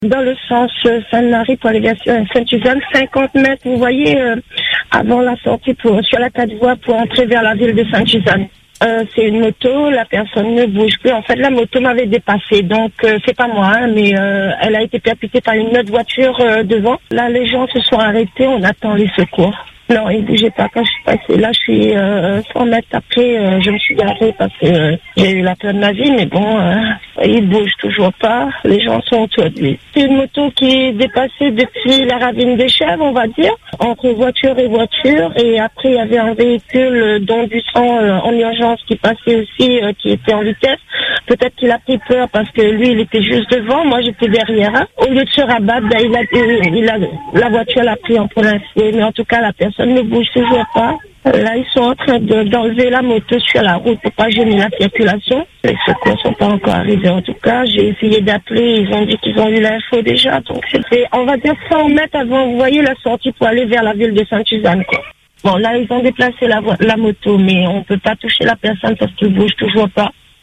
Dans le sens Sainte-Marie pour aller vers Sainte-Suzanne, 50 mètres, vous voyez, avant la sortie sur la 4 voies pour entrer vers la ville de Sainte-Suzanne. C'est une moto, la personne ne bouge plus. En fait, la moto m'avait dépassé, donc c'est pas moi, mais elle a été percutée par une autre voiture devant. Là, les gens se sont arrêtés, on attend les secours. Non, il ne bougeait pas quand je suis passée. Là, je suis 100 mètres après, je me suis garée parce que j'ai eu la peur de ma vie, mais bon, il bouge toujours pas. Les gens sont autour de lui. C'est une moto qui est dépassée depuis la ravine des Chèvres, on va dire, entre voiture et voiture. Et après, il y avait un véhicule dont du sang en urgence qui passait aussi, qui était en vitesse. Peut-être qu'il a pris peur parce que lui, il était juste devant. Moi, j'étais derrière. Hein. Au lieu de se rabattre, la voiture l'a pris en plein fouet. Mais en tout cas, la personne ne bouge toujours pas. Là, ils sont en train d'enlever la moto sur la route pour pas gêner la circulation. Les secours sont pas encore arrivés. En tout cas, j'ai essayé d'appeler. Ils ont dit qu'ils ont eu l'info déjà. Donc, c'était, on va dire, 100 mètres avant, vous voyez, la sortie pour aller vers la ville de Sainte-Suzanne, quoi. Bon, là, ils ont déplacé la moto, mais on peut pas toucher la personne parce qu'il bouge toujours pas.